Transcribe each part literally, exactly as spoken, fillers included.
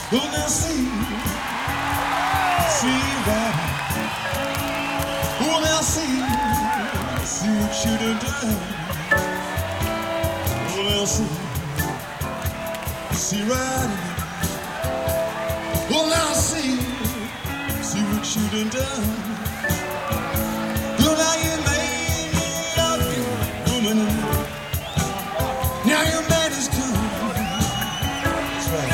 Who now see, see right. Who now see, see what you done done. Who now see, see right. Who now see, see what you done done. Who now you made me love you, woman. Now your man is come. That's right.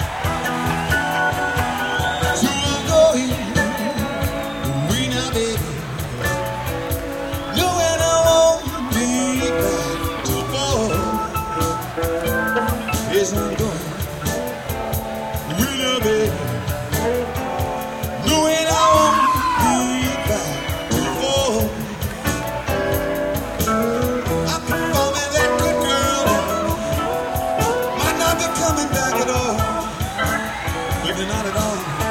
So I'm going away now, baby. Knowing I won't be back to fall. Yes, I'm going away now, baby. Knowing I won't be back to fall. I can fall in that good girl. Might not be coming back at all. Maybe not at all.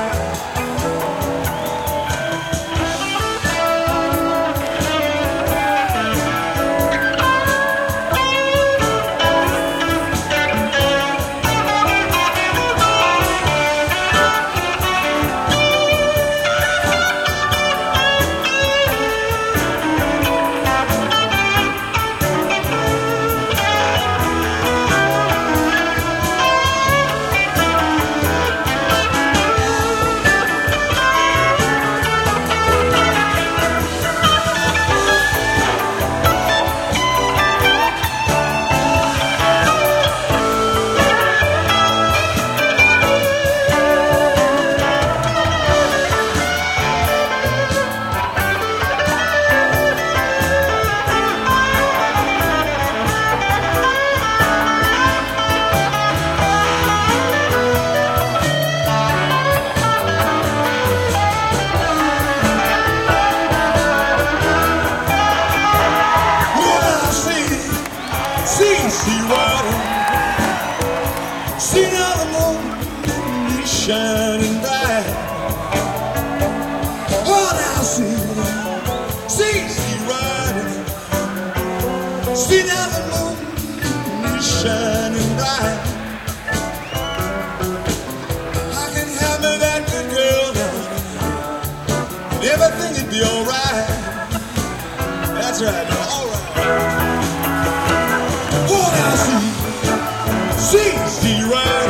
See, see water, see now the moon is shining bright. Oh, now see, see, see water, see now the moon is shining bright. I can have me that good girl now, and everything would be alright. That's right, alright. Oh, now see, see, see right.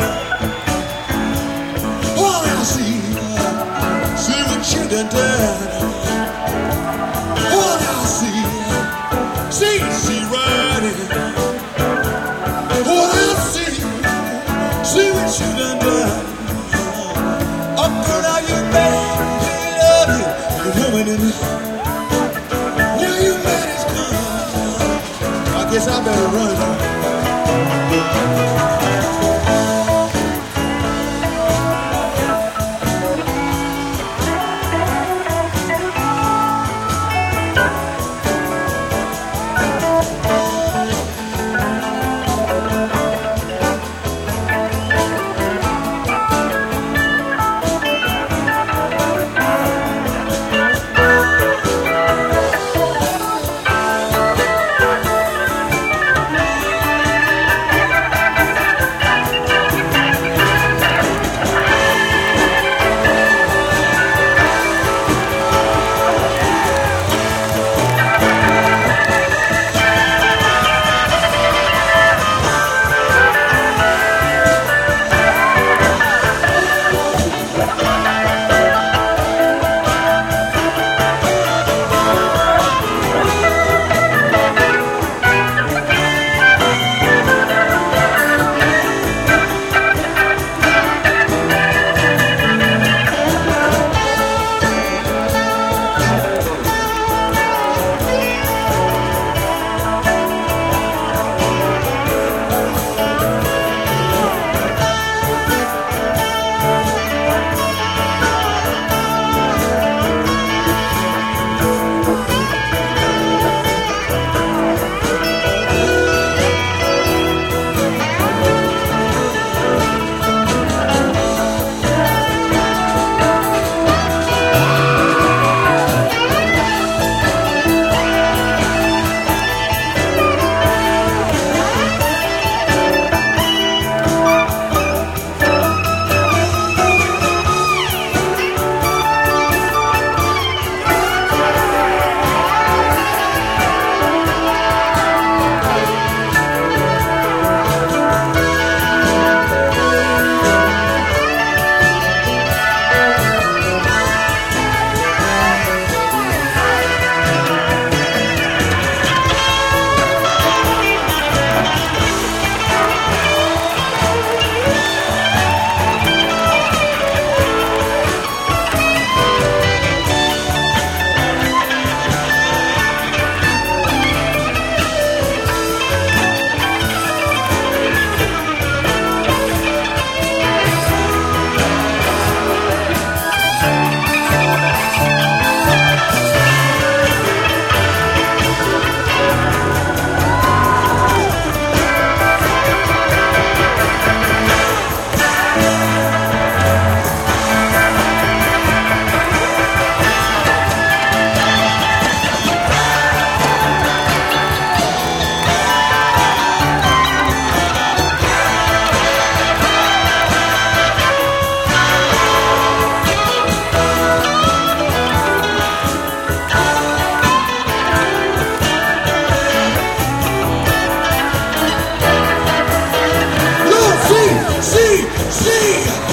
Oh, now see, see what you done done. Oh, now see, see, see right. Oh, now see, see what you done done. Up to now you made me love you, you're woman in it. Now you made it come. I guess I better run. See